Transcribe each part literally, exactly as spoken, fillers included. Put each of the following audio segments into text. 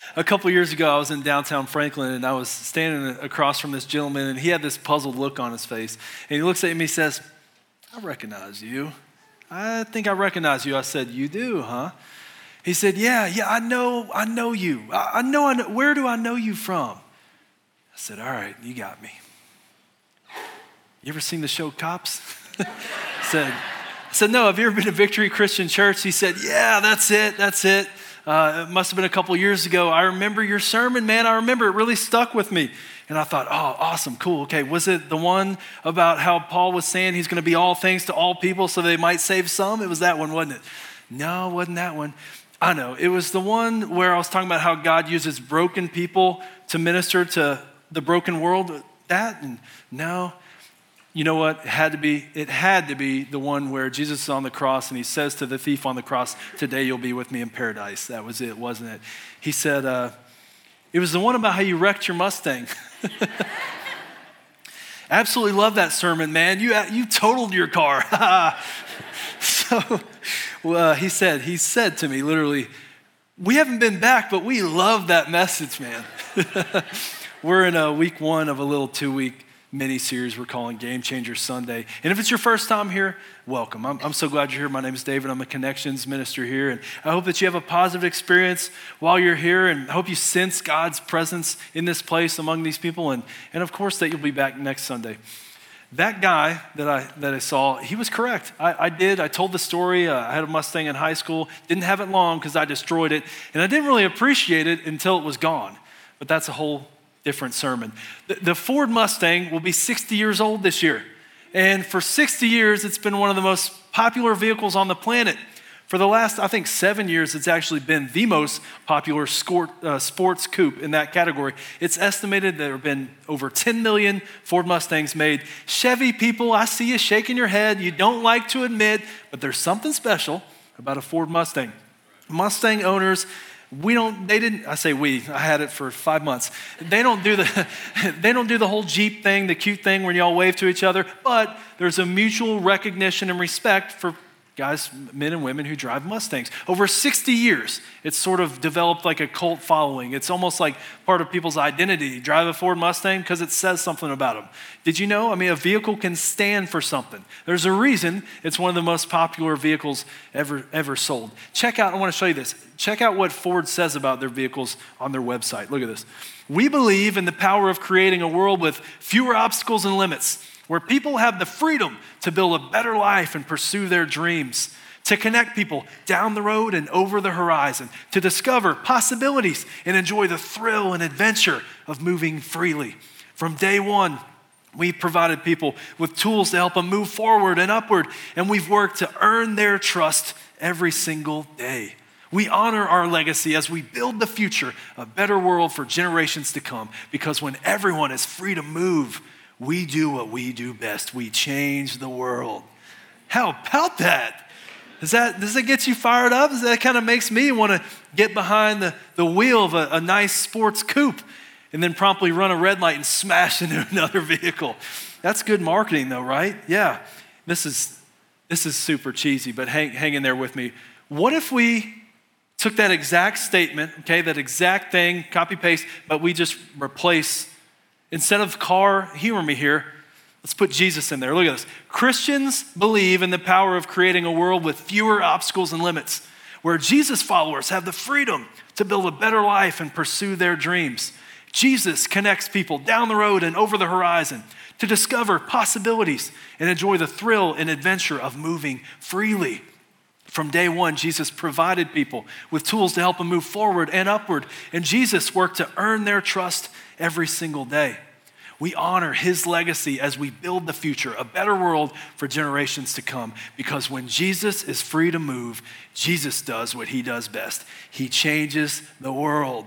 A couple years ago, I was in downtown Franklin, and I was standing across from this gentleman, and he had this puzzled look on his face. And he looks at me and he says, "I recognize you. I think I recognize you." I said, "You do, huh?" He said, "Yeah, yeah, I know, I know you. I, I know, I know. Where do I know you from?" I said, "All right, you got me. You ever seen the show Cops?" I said, I said, "No, have you ever been to Victory Christian Church?" He said, "Yeah, that's it, that's it. Uh, it must have been a couple years ago. I remember your sermon, man. I remember it really stuck with me." And I thought, "Oh, awesome, cool. Okay, was it the one about how Paul was saying he's going to be all things to all people so they might save some?" It was that one, wasn't it? No, it wasn't that one. I know. It was the one where I was talking about how God uses broken people to minister to the broken world. That? And no. You know what? It had to be, it had to be the one where Jesus is on the cross and he says to the thief on the cross, "Today you'll be with me in paradise." That was it, wasn't it? He said, uh, it was the one about how you wrecked your Mustang. Absolutely love that sermon, man. You, you totaled your car. So well, uh, he said, he said to me literally, "We haven't been back, but we love that message, man." We're in a week one of a little two-week mini-series we're calling Game Changer Sunday. And if it's your first time here, welcome. I'm, I'm so glad you're here. My name is David. I'm a connections minister here. And I hope that you have a positive experience while you're here. And I hope you sense God's presence in this place among these people. And, and of course, that you'll be back next Sunday. That guy that I that I saw, he was correct. I, I did. I told the story. Uh, I had a Mustang in high school. Didn't have it long because I destroyed it. And I didn't really appreciate it until it was gone. But that's a whole different sermon. The, the Ford Mustang will be sixty years old this year. And for sixty years, it's been one of the most popular vehicles on the planet. For the last, I think, seven years, it's actually been the most popular sport, uh, sports coupe in that category. It's estimated there have been over ten million Ford Mustangs made. Chevy people, I see you shaking your head. You don't like to admit, but there's something special about a Ford Mustang. Mustang owners, We don't, they didn't, I say we, I had it for five months. They don't do the, they don't do the whole Jeep thing, the cute thing where you all wave to each other, but there's a mutual recognition and respect for guys, men and women who drive Mustangs. Over sixty years, it's sort of developed like a cult following. It's almost like part of people's identity. Drive a Ford Mustang because it says something about them. Did you know? I mean, a vehicle can stand for something. There's a reason it's one of the most popular vehicles ever, ever sold. Check out, I want to show you this. Check out what Ford says about their vehicles on their website. Look at this. "We believe in the power of creating a world with fewer obstacles and limits, where people have the freedom to build a better life and pursue their dreams, to connect people down the road and over the horizon, to discover possibilities and enjoy the thrill and adventure of moving freely. From day one, we've provided people with tools to help them move forward and upward, and we've worked to earn their trust every single day. We honor our legacy as we build the future, a better world for generations to come, because when everyone is free to move, we do what we do best. We change the world." How about that? Does that, does that get you fired up? Does that kind of makes me want to get behind the, the wheel of a, a nice sports coupe and then promptly run a red light and smash into another vehicle? That's good marketing though, right? Yeah. This is, this is super cheesy, but hang, hang in there with me. What if we took that exact statement, okay, that exact thing, copy paste, but we just replace, instead of car, humor me here, let's put Jesus in there. Look at this. Christians believe in the power of creating a world with fewer obstacles and limits, where Jesus followers have the freedom to build a better life and pursue their dreams. Jesus connects people down the road and over the horizon to discover possibilities and enjoy the thrill and adventure of moving freely. From day one, Jesus provided people with tools to help them move forward and upward, and Jesus worked to earn their trust every single day. We honor his legacy as we build the future, a better world for generations to come, because when Jesus is free to move, Jesus does what he does best. He changes the world.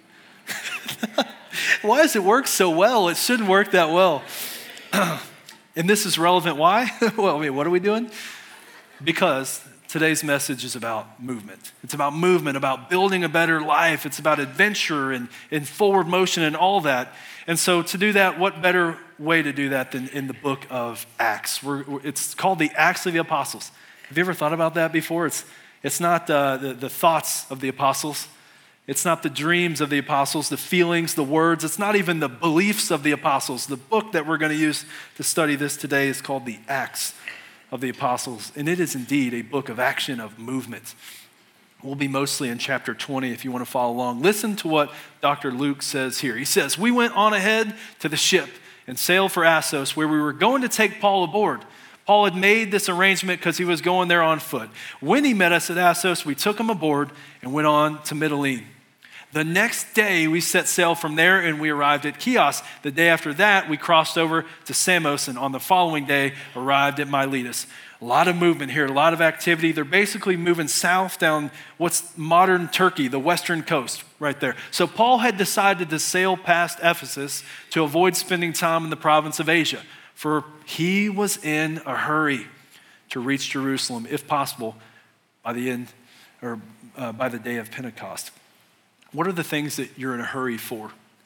Why does it work so well? It shouldn't work that well. And this is relevant. Why? Well, I mean, what are we doing? Because today's message is about movement. It's about movement, about building a better life. It's about adventure and, and forward motion and all that. And so to do that, what better way to do that than in the book of Acts? We're, we're, it's called the Acts of the Apostles. Have you ever thought about that before? It's, it's not uh, the, the thoughts of the apostles. It's not the dreams of the apostles, the feelings, the words. It's not even the beliefs of the apostles. The book that we're going to use to study this today is called the Acts of the Apostles, and it is indeed a book of action, of movement. We'll be mostly in chapter twenty if you want to follow along. Listen to what Doctor Luke says here. He says, "We went on ahead to the ship and sailed for Assos, where we were going to take Paul aboard. Paul had made this arrangement because he was going there on foot. When he met us at Assos, we took him aboard and went on to Mytilene. The next day, we set sail from there and we arrived at Chios. The day after that, we crossed over to Samos, and on the following day, arrived at Miletus." A lot of movement here, a lot of activity. They're basically moving south down what's modern Turkey, the western coast, right there. So Paul had decided to sail past Ephesus to avoid spending time in the province of Asia, for he was in a hurry to reach Jerusalem, if possible, by the end or uh, by the day of Pentecost. What are the things that you're in a hurry for?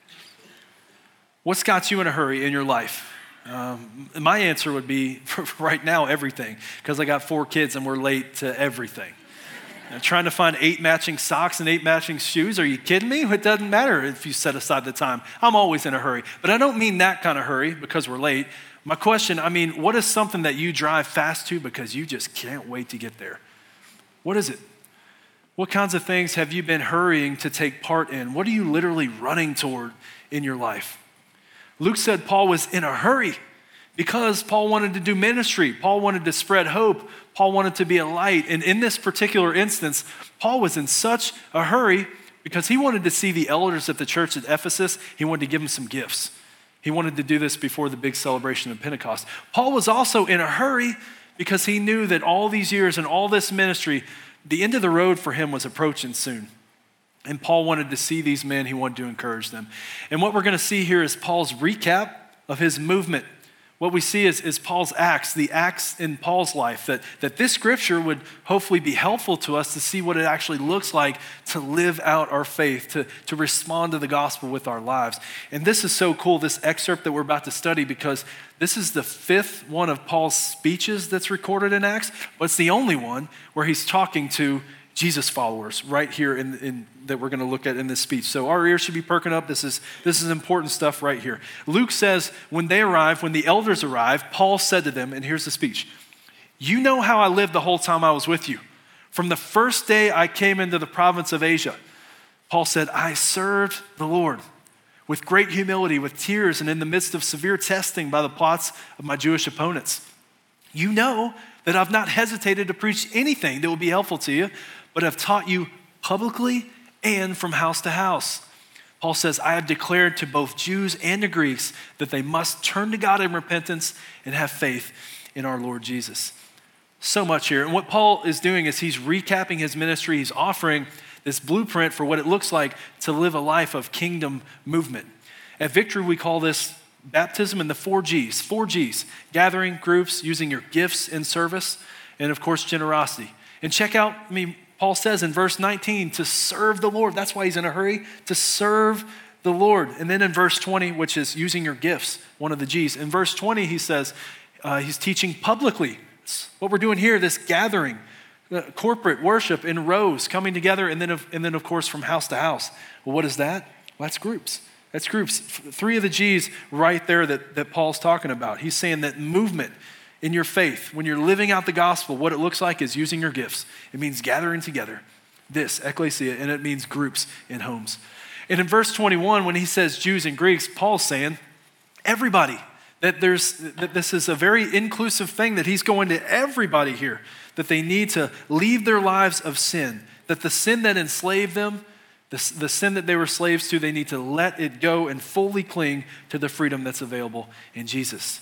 What's got you in a hurry in your life? Um, my answer would be, right now, everything, because I got four kids and we're late to everything. I'm trying to find eight matching socks and eight matching shoes. Are you kidding me? It doesn't matter if you set aside the time. I'm always in a hurry, but I don't mean that kind of hurry because we're late. My question, I mean, what is something that you drive fast to because you just can't wait to get there? What is it? What kinds of things have you been hurrying to take part in? What are you literally running toward in your life? Luke said Paul was in a hurry because Paul wanted to do ministry. Paul wanted to spread hope. Paul wanted to be a light. And in this particular instance, Paul was in such a hurry because he wanted to see the elders at the church at Ephesus. He wanted to give them some gifts. He wanted to do this before the big celebration of Pentecost. Paul was also in a hurry because he knew that all these years and all this ministry, the end of the road for him was approaching soon. And Paul wanted to see these men. He wanted to encourage them. And what we're going to see here is Paul's recap of his movement. What we see is, is Paul's acts, the acts in Paul's life, that, that this scripture would hopefully be helpful to us to see what it actually looks like to live out our faith, to, to respond to the gospel with our lives. And this is so cool, this excerpt that we're about to study, because this is the fifth one of Paul's speeches that's recorded in Acts, but it's the only one where he's talking to Jesus followers right here in, in that we're going to look at in this speech. So our ears should be perking up. This is this is important stuff right here. Luke says, when they arrived, when the elders arrived, Paul said to them, and here's the speech, "You know how I lived the whole time I was with you. From the first day I came into the province of Asia," Paul said, "I served the Lord with great humility, with tears, and in the midst of severe testing by the plots of my Jewish opponents. You know that I've not hesitated to preach anything that will be helpful to you, but have taught you publicly and from house to house." Paul says, "I have declared to both Jews and to Greeks that they must turn to God in repentance and have faith in our Lord Jesus." So much here. And what Paul is doing is he's recapping his ministry. He's offering this blueprint for what it looks like to live a life of kingdom movement. At Victory, we call this baptism in the four G's. Four G's: gathering, groups, using your gifts in service, and of course, generosity. And check out, I mean, Paul says in verse nineteen, to serve the Lord. That's why he's in a hurry, to serve the Lord. And then in verse twenty, which is using your gifts, one of the G's. In verse twenty, he says uh, he's teaching publicly. It's what we're doing here, this gathering, uh, corporate worship in rows, coming together, and then, of, and then of course from house to house. Well, what is that? Well, that's groups. That's groups. Three of the G's right there that, that Paul's talking about. He's saying that movement in your faith, when you're living out the gospel, what it looks like is using your gifts. It means gathering together, this, ecclesia, and it means groups in homes. And in verse twenty-one, when he says Jews and Greeks, Paul's saying everybody, that there's that this is a very inclusive thing, that he's going to everybody here, that they need to leave their lives of sin, that the sin that enslaved them, the, the sin that they were slaves to, they need to let it go and fully cling to the freedom that's available in Jesus.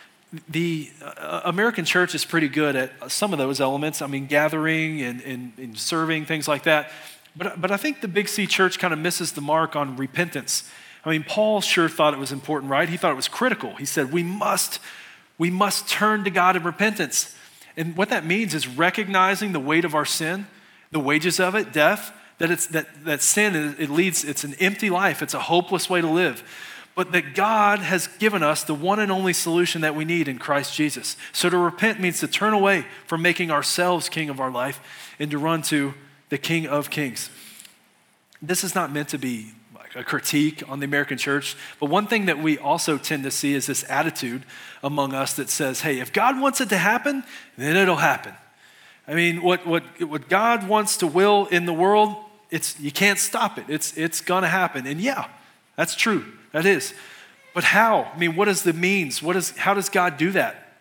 The uh, American church is pretty good at some of those elements. I mean, gathering and, and, and serving, things like that. But, but I think the Big C church kind of misses the mark on repentance. I mean, Paul sure thought it was important, right? He thought it was critical. He said, we must, we must turn to God in repentance. And what that means is recognizing the weight of our sin, the wages of it, death, that it's that, that sin, it leads, it's an empty life. It's a hopeless way to live. But that God has given us the one and only solution that we need in Christ Jesus. So to repent means to turn away from making ourselves king of our life and to run to the King of Kings. this is not meant to be like a critique on the American church, but one thing that we also tend to see is this attitude among us that says, hey, if God wants it to happen, then it'll happen. I mean, what what what God wants to will in the world, it's you can't stop it. It's it's gonna happen. And yeah, that's true. That is. But how? I mean, what is the means? What is how does God do that?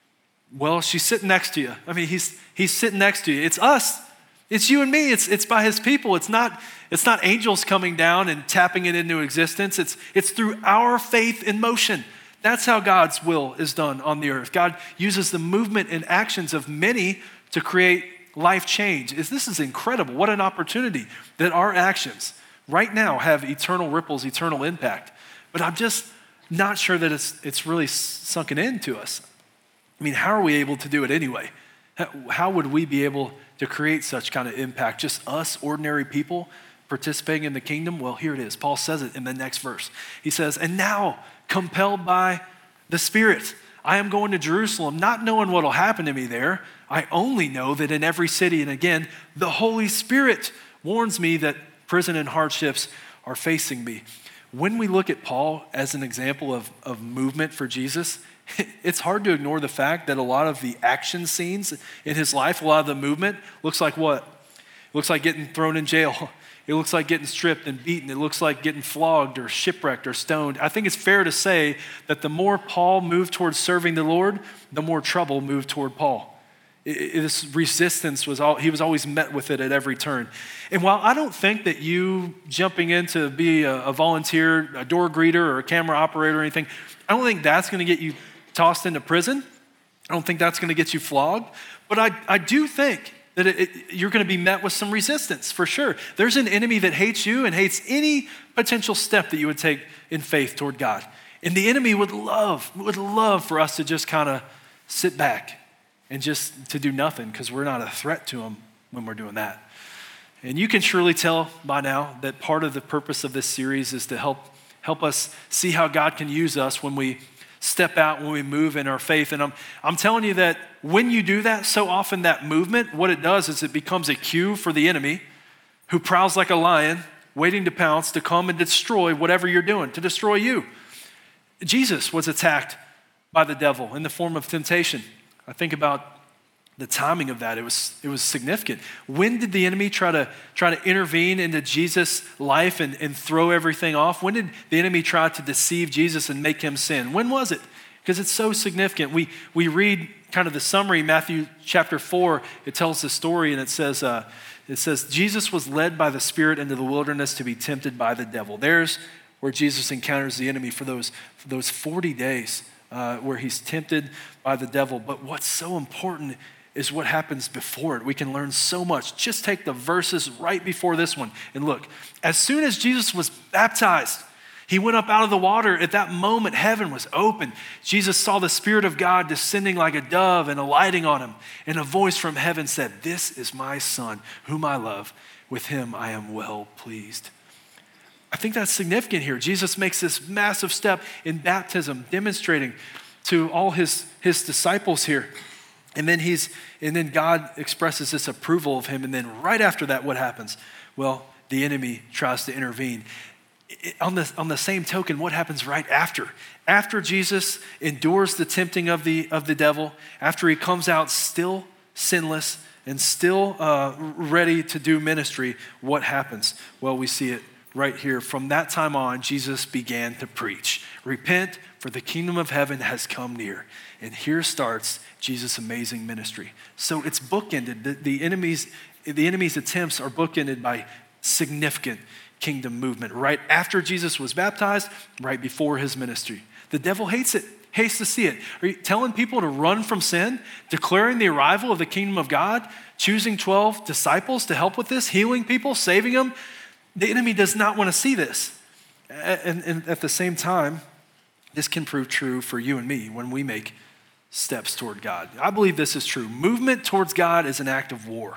Well, she's sitting next to you. I mean, he's he's sitting next to you. It's us. It's you and me. It's it's by his people. It's not it's not angels coming down and tapping it into existence. It's it's through our faith in motion. That's how God's will is done on the earth. God uses the movement and actions of many to create life change. This is incredible. What an opportunity that our actions right now have eternal ripples, eternal impact. But I'm just not sure that it's it's really sunken into us. I mean, how are we able to do it anyway? How would we be able to create such kind of impact? Just us, ordinary people, participating in the kingdom? Well, here it is. Paul says it in the next verse. He says, and now, compelled by the Spirit, I am going to Jerusalem, not knowing what will happen to me there. I only know that in every city, and again, the Holy Spirit warns me that prison and hardships are facing me. When we look at Paul as an example of, of movement for Jesus, it's hard to ignore the fact that a lot of the action scenes in his life, a lot of the movement, looks like what? It looks like getting thrown in jail. It looks like getting stripped and beaten. It looks like getting flogged or shipwrecked or stoned. I think it's fair to say that the more Paul moved towards serving the Lord, the more trouble moved toward Paul. It, it, this resistance was all, he was always met with it at every turn. And while I don't think that you jumping in to be a, a volunteer, a door greeter or a camera operator or anything, I don't think that's going to get you tossed into prison. I don't think that's going to get you flogged. But I, I do think that it, it, you're going to be met with some resistance for sure. There's an enemy that hates you and hates any potential step that you would take in faith toward God. And the enemy would love, would love for us to just kind of sit back and just to do nothing because we're not a threat to him when we're doing that. And you can surely tell by now that part of the purpose of this series is to help, help us see how God can use us when we step out, when we move in our faith. And I'm, I'm telling you that when you do that, so often that movement, what it does is it becomes a cue for the enemy who prowls like a lion, waiting to pounce, to come and destroy whatever you're doing, to destroy you. Jesus was attacked by the devil in the form of temptation. I think about the timing of that. It was, it was significant. When did the enemy try to try to intervene into Jesus' life and, and throw everything off? When did the enemy try to deceive Jesus and make him sin? When was it? Because it's so significant. We we read kind of the summary, Matthew chapter four. It tells the story, and it says, uh, it says Jesus was led by the Spirit into the wilderness to be tempted by the devil. There's where Jesus encounters the enemy for those for those forty days, uh, where he's tempted by the devil. But what's so important is what happens before it. We can learn so much. Just take the verses right before this one and look. As soon as Jesus was baptized, he went up out of the water. At that moment, heaven was open. Jesus saw the Spirit of God descending like a dove and alighting on him. And a voice from heaven said, "This is my Son, whom I love. With him I am well pleased." I think that's significant here. Jesus makes this massive step in baptism, demonstrating to all his, his disciples here. And then he's, and then God expresses this approval of him. And then right after that, what happens? Well, the enemy tries to intervene. It, on the on the same token, what happens right after? After Jesus endures the tempting of the of the devil, after he comes out still sinless and still uh, ready to do ministry, what happens? Well, we see it right here. From that time on, Jesus began to preach. Repent, for the kingdom of heaven has come near. And here starts Jesus' amazing ministry. So it's bookended. The, the enemy's the enemy's attempts are bookended by significant kingdom movement. Right after Jesus was baptized, right before his ministry. The devil hates it, hates to see it. Are you telling people to run from sin, declaring the arrival of the kingdom of God, choosing twelve disciples to help with this, healing people, saving them? The enemy does not want to see this. And, and at the same time, this can prove true for you and me when we make steps toward God. I believe this is true. Movement towards God is an act of war.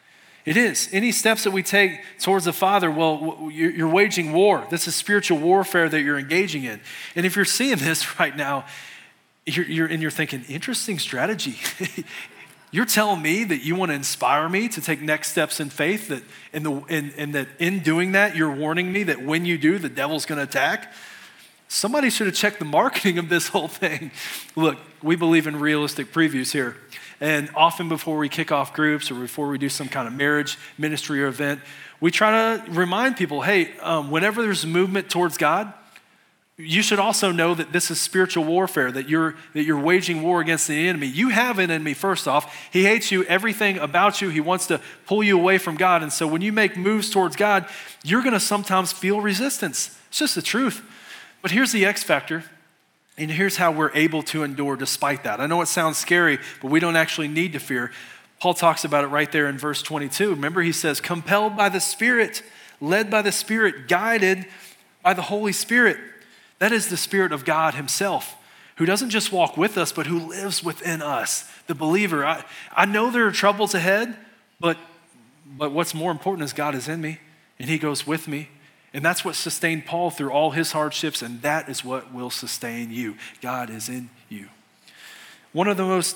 It is. Any steps that we take towards the Father, well, you're waging war. This is spiritual warfare that you're engaging in. And if you're seeing this right now, you're, you're and you're thinking, interesting strategy. You're telling me that you want to inspire me to take next steps in faith, that in the in, in that in doing that, you're warning me that when you do, the devil's going to attack? Somebody should have checked the marketing of this whole thing. Look, we believe in realistic previews here. And often before we kick off groups or before we do some kind of marriage ministry or event, we try to remind people, hey, um, whenever there's movement towards God, you should also know that this is spiritual warfare, that you're that you're waging war against the enemy. You have an enemy, first off. He hates you, everything about you. He wants to pull you away from God. And so when you make moves towards God, you're going to sometimes feel resistance. It's just the truth. But here's the X factor, and here's how we're able to endure despite that. I know it sounds scary, but we don't actually need to fear. Paul talks about it right there in verse twenty-two. Remember, he says, compelled by the Spirit, led by the Spirit, guided by the Holy Spirit. That is the Spirit of God himself, who doesn't just walk with us, but who lives within us, the believer. I, I know there are troubles ahead, but, but what's more important is God is in me, and he goes with me. And that's what sustained Paul through all his hardships, and that is what will sustain you. God is in you. One of the most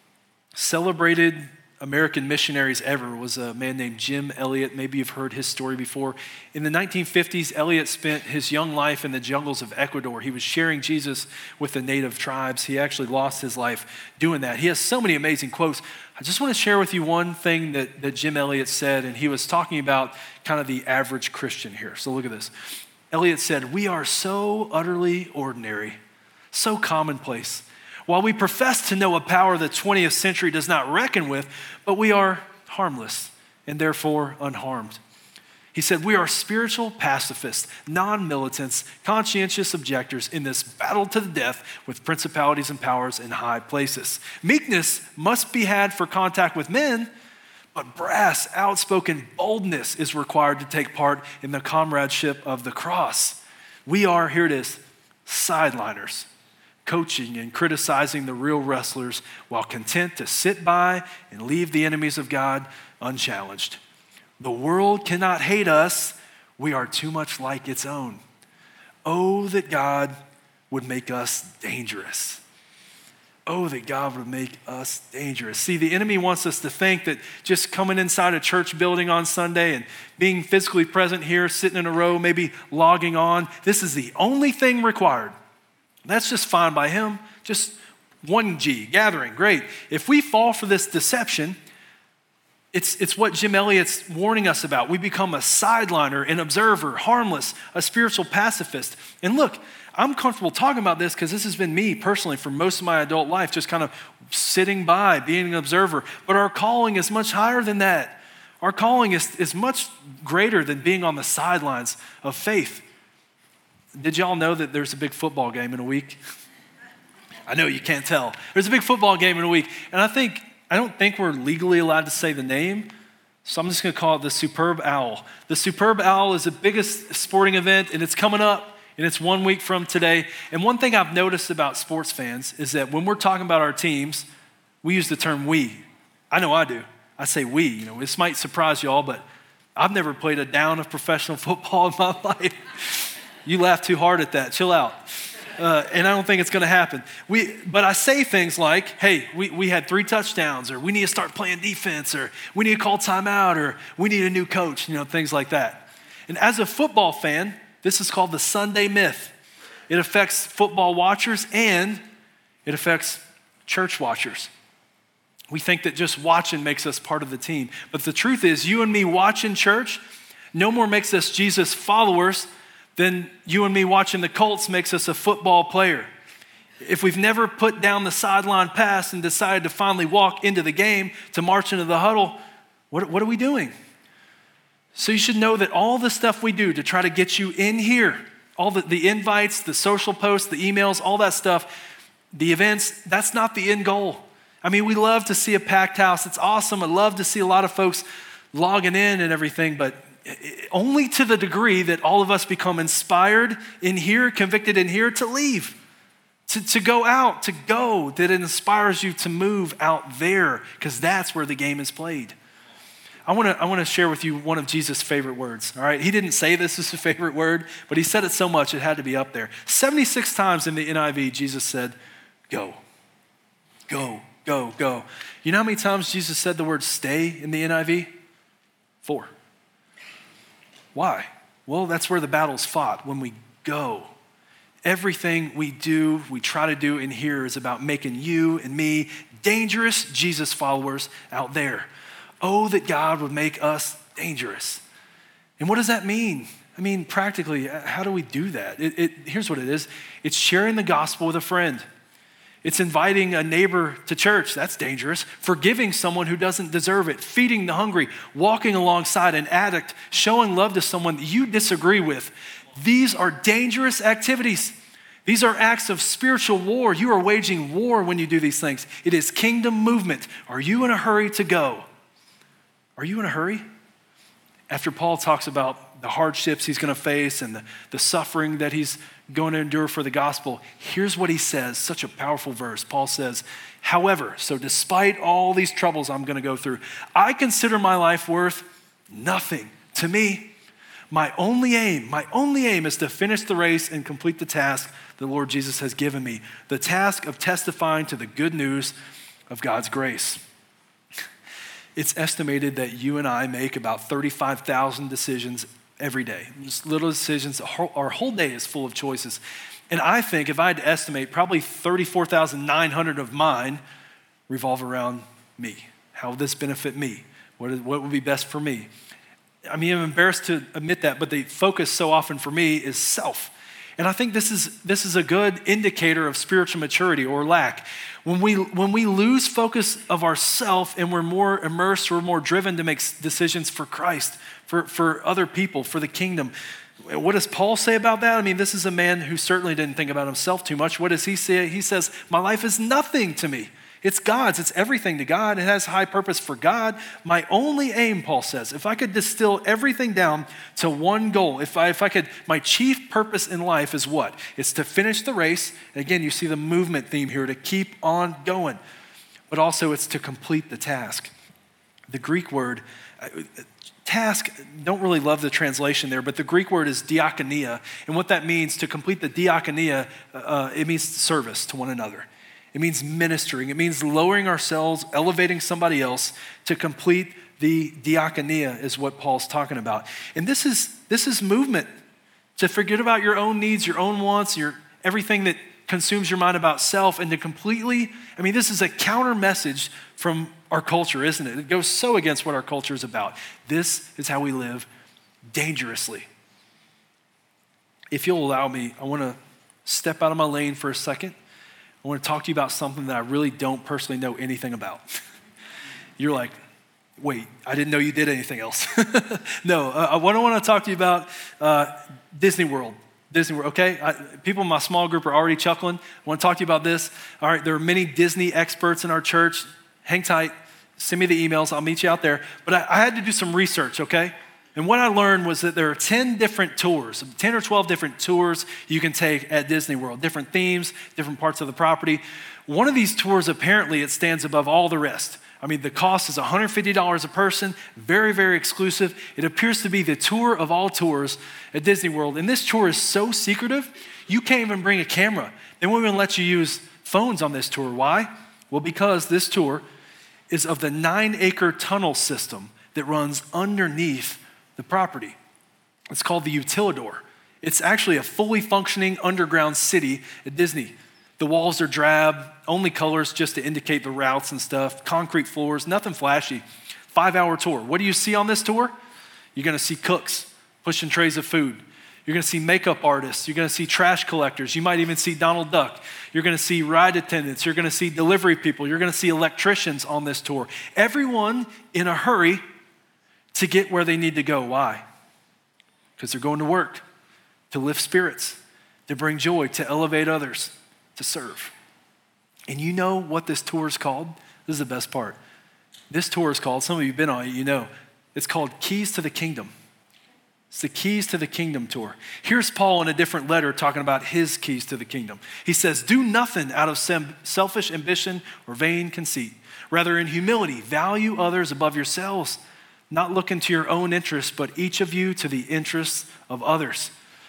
celebrated American missionaries ever was a man named Jim Elliot. Maybe you've heard his story before. In the nineteen fifties, Elliot spent his young life in the jungles of Ecuador. He was sharing Jesus with the native tribes. He actually lost his life doing that. He has so many amazing quotes. I just want to share with you one thing that, that Jim Elliot said, and he was talking about kind of the average Christian here. So look at this. Elliot said, "We are so utterly ordinary, so commonplace. While we profess to know a power the twentieth century does not reckon with, but we are harmless and therefore unharmed." He said, "We are spiritual pacifists, non-militants, conscientious objectors in this battle to the death with principalities and powers in high places. Meekness must be had for contact with men, but brass, outspoken boldness is required to take part in the comradeship of the cross. We are," here it is, "sideliners, coaching and criticizing the real wrestlers while content to sit by and leave the enemies of God unchallenged. The world cannot hate us. We are too much like its own. Oh, that God would make us dangerous. Oh, that God would make us dangerous." See, the enemy wants us to think that just coming inside a church building on Sunday and being physically present here, sitting in a row, maybe logging on, this is the only thing required. That's just fine by him. Just one G, gathering, great. If we fall for this deception, it's, it's what Jim Elliot's warning us about. We become a sideliner, an observer, harmless, a spiritual pacifist. And look, I'm comfortable talking about this because this has been me personally for most of my adult life, just kind of sitting by, being an observer. But our calling is much higher than that. Our calling is, is much greater than being on the sidelines of faith. Did y'all know that there's a big football game in a week? I know you can't tell. There's a big football game in a week. And I think, I don't think we're legally allowed to say the name, so I'm just gonna call it the Superb Owl. The Superb Owl is the biggest sporting event, and it's coming up, and it's one week from today. And one thing I've noticed about sports fans is that when we're talking about our teams, we use the term we. I know I do. I say we. You know, this might surprise y'all, but I've never played a down of professional football in my life. You laugh too hard at that. Chill out. Uh, and I don't think it's going to happen. We, but I say things like, hey, we, we had three touchdowns, or we need to start playing defense, or we need to call timeout, or we need a new coach, you know, things like that. And as a football fan, this is called the Sunday myth. It affects football watchers and it affects church watchers. We think that just watching makes us part of the team. But the truth is, you and me watching church no more makes us Jesus followers than you and me watching the Colts makes us a football player. If we've never put down the sideline pass and decided to finally walk into the game, to march into the huddle, what, what are we doing? So you should know that all the stuff we do to try to get you in here, all the, the invites, the social posts, the emails, all that stuff, the events, that's not the end goal. I mean, we love to see a packed house. It's awesome. I love to see a lot of folks logging in and everything, but only to the degree that all of us become inspired in here, convicted in here to leave, to, to go out, to go, that it inspires you to move out there, because that's where the game is played. I want to I want to share with you one of Jesus' favorite words, all right? He didn't say this is his favorite word, but he said it so much it had to be up there. seventy-six times in the N I V, Jesus said, go, go, go, go. You know how many times Jesus said the word stay in the N I V? Four. Why? Well, that's where the battle's fought, when we go. Everything we do, we try to do in here is about making you and me dangerous Jesus followers out there. Oh, that God would make us dangerous. And what does that mean? I mean, practically, how do we do that? It, it, here's what it is. It's sharing the gospel with a friend. It's inviting a neighbor to church. That's dangerous. Forgiving someone who doesn't deserve it. Feeding the hungry. Walking alongside an addict. Showing love to someone that you disagree with. These are dangerous activities. These are acts of spiritual war. You are waging war when you do these things. It is kingdom movement. Are you in a hurry to go? Are you in a hurry? After Paul talks about the hardships he's going to face and the, the suffering that he's going to endure for the gospel, here's what he says, such a powerful verse. Paul says, however, so despite all these troubles I'm going to go through, I consider my life worth nothing. To me, my only aim, my only aim is to finish the race and complete the task the Lord Jesus has given me, the task of testifying to the good news of God's grace. It's estimated that you and I make about thirty-five thousand decisions every day. Just little decisions. Our whole day is full of choices. And I think if I had to estimate, probably thirty-four thousand nine hundred of mine revolve around me. How will this benefit me? What, is, what would be best for me? I mean, I'm embarrassed to admit that, but the focus so often for me is self. And I think this is this is a good indicator of spiritual maturity or lack. When we when we lose focus of ourself and we're more immersed, we're more driven to make decisions for Christ, for, for other people, for the kingdom. What does Paul say about that? I mean, this is a man who certainly didn't think about himself too much. What does he say? He says, my life is nothing to me. It's God's. It's everything to God. It has high purpose for God. My only aim, Paul says, if I could distill everything down to one goal, if I, if I could, my chief purpose in life is what? It's to finish the race. And again, you see the movement theme here, to keep on going. But also it's to complete the task. The Greek word, task, don't really love the translation there, but the Greek word is diakonia. And what that means, to complete the diakonia, uh, it means service to one another. It means ministering. It means lowering ourselves, elevating somebody else to complete the diakonia is what Paul's talking about. And this is this is movement. To forget about your own needs, your own wants, your everything that consumes your mind about self, and to completely, I mean, this is a counter message from our culture, isn't it? It goes so against what our culture is about. This is how we live dangerously. If you'll allow me, I want to step out of my lane for a second. I want to talk to you about something that I really don't personally know anything about. You're like, wait, I didn't know you did anything else. No, uh, what I want to talk to you about, uh, Disney World. Disney World, okay? I, people in my small group are already chuckling. I want to talk to you about this. All right, there are many Disney experts in our church. Hang tight. Send me the emails. I'll meet you out there. But I, I had to do some research, okay? And what I learned was that there are ten different tours, ten or twelve different tours you can take at Disney World, different themes, different parts of the property. One of these tours, apparently, it stands above all the rest. I mean, the cost is one hundred fifty dollars a person, very, very exclusive. It appears to be the tour of all tours at Disney World. And this tour is so secretive, you can't even bring a camera. They won't even let you use phones on this tour. Why? Well, because this tour is of the nine-acre tunnel system that runs underneath the property. It's called the Utilidor. It's actually a fully functioning underground city at Disney. The walls are drab, only colors just to indicate the routes and stuff, concrete floors, nothing flashy. Five-hour tour. What do you see on this tour? You're gonna see cooks pushing trays of food. You're gonna see makeup artists. You're gonna see trash collectors. You might even see Donald Duck. You're gonna see ride attendants. You're gonna see delivery people. You're gonna see electricians on this tour. Everyone in a hurry to get where they need to go. Why? Because they're going to work, to lift spirits, to bring joy, to elevate others, to serve. And you know what this tour is called? This is the best part. This tour is called, some of you have been on it, you know, it's called Keys to the Kingdom. It's the Keys to the Kingdom tour. Here's Paul in a different letter talking about his keys to the kingdom. He says, do nothing out of selfish ambition or vain conceit. Rather, in humility, value others above yourselves, not looking to your own interests, but each of you to the interests of others.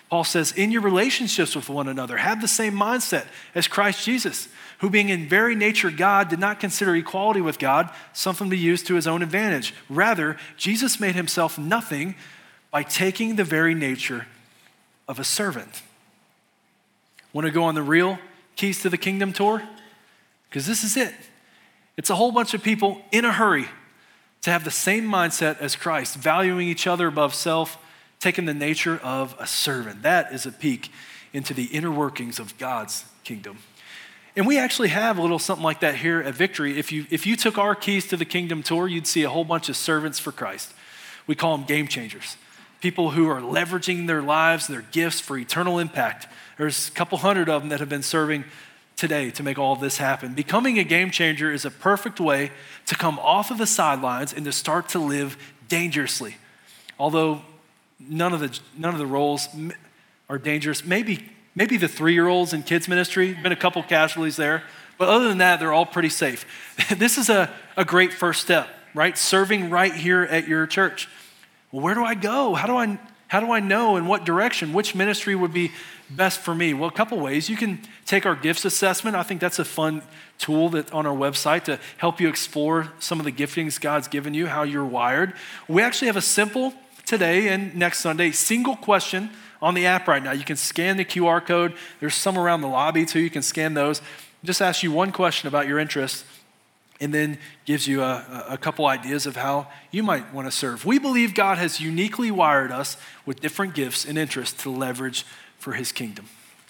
Paul says, in your relationships with one another, have the same mindset as Christ Jesus, who being in very nature God, did not consider equality with God something to be used to his own advantage. Rather, Jesus made himself nothing by taking the very nature of a servant. Want to go on the real Keys to the Kingdom tour? Because this is it. It's a whole bunch of people in a hurry to have the same mindset as Christ, valuing each other above self, taking the nature of a servant. That is a peek into the inner workings of God's kingdom. And we actually have a little something like that here at Victory. If you, if you took our Keys to the Kingdom tour, you'd see a whole bunch of servants for Christ. We call them game changers. People who are leveraging their lives, their gifts for eternal impact. There's a couple hundred of them that have been serving today to make all of this happen. Becoming a game changer is a perfect way to come off of the sidelines and to start to live dangerously. Although none of the none of the roles are dangerous. Maybe maybe the three-year-olds in kids ministry, been a couple casualties there, but other than that, they're all pretty safe. This is a, a great first step, right? Serving right here at your church. Well, where do I go? How do I how do I know in what direction? Which ministry would be best for me? Well, a couple ways. You can take our gifts assessment. I think that's a fun tool that's on our website to help you explore some of the giftings God's given you, how you're wired. We actually have a simple today and next Sunday single question on the app right now. You can scan the Q R code. There's some around the lobby too. You can scan those. Just ask you one question about your interests, and then gives you a, a couple ideas of how you might want to serve. We believe God has uniquely wired us with different gifts and interests to leverage for his kingdom.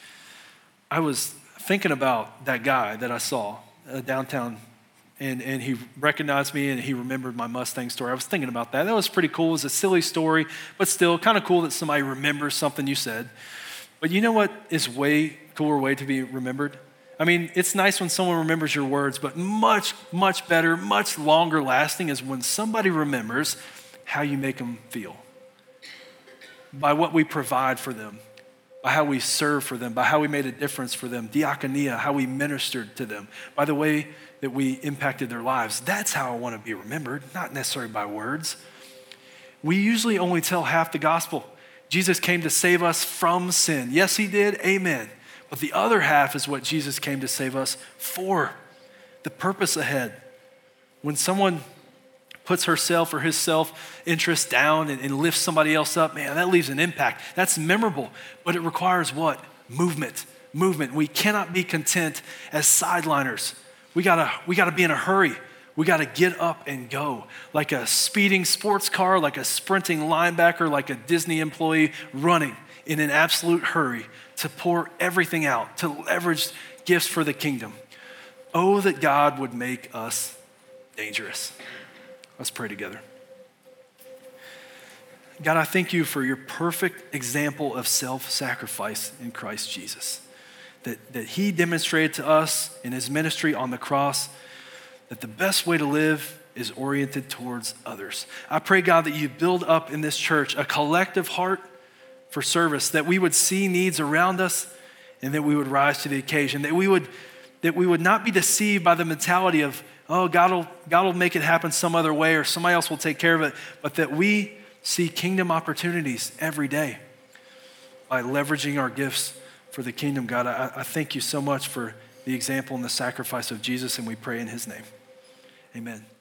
I was thinking about that guy that I saw uh, downtown, and, and he recognized me and he remembered my Mustang story. I was thinking about that. That was pretty cool. It was a silly story, but still kind of cool that somebody remembers something you said. But you know what is way cooler way to be remembered? I mean, it's nice when someone remembers your words, but much, much better, much longer lasting is when somebody remembers how you make them feel. By what we provide for them, by how we serve for them, by how we made a difference for them, diakonia, how we ministered to them, by the way that we impacted their lives. That's how I want to be remembered, not necessarily by words. We usually only tell half the gospel. Jesus came to save us from sin. Yes, he did. Amen. But the other half is what Jesus came to save us for, the purpose ahead. When someone puts herself or his self-interest down and, and lifts somebody else up, man, that leaves an impact. That's memorable, but it requires what? Movement, movement. We cannot be content as sideliners. We gotta, we gotta be in a hurry. We gotta get up and go. Like a speeding sports car, like a sprinting linebacker, like a Disney employee running in an absolute hurry to pour everything out, to leverage gifts for the kingdom. Oh, that God would make us dangerous. Let's pray together. God, I thank you for your perfect example of self-sacrifice in Christ Jesus. That, that he demonstrated to us in his ministry on the cross that the best way to live is oriented towards others. I pray, God, that you build up in this church a collective heart for service, that we would see needs around us and that we would rise to the occasion, that we would, that we would not be deceived by the mentality of, oh, God will, God will make it happen some other way or somebody else will take care of it, but that we see kingdom opportunities every day by leveraging our gifts for the kingdom. God, I, I thank you so much for the example and the sacrifice of Jesus, and we pray in his name. Amen.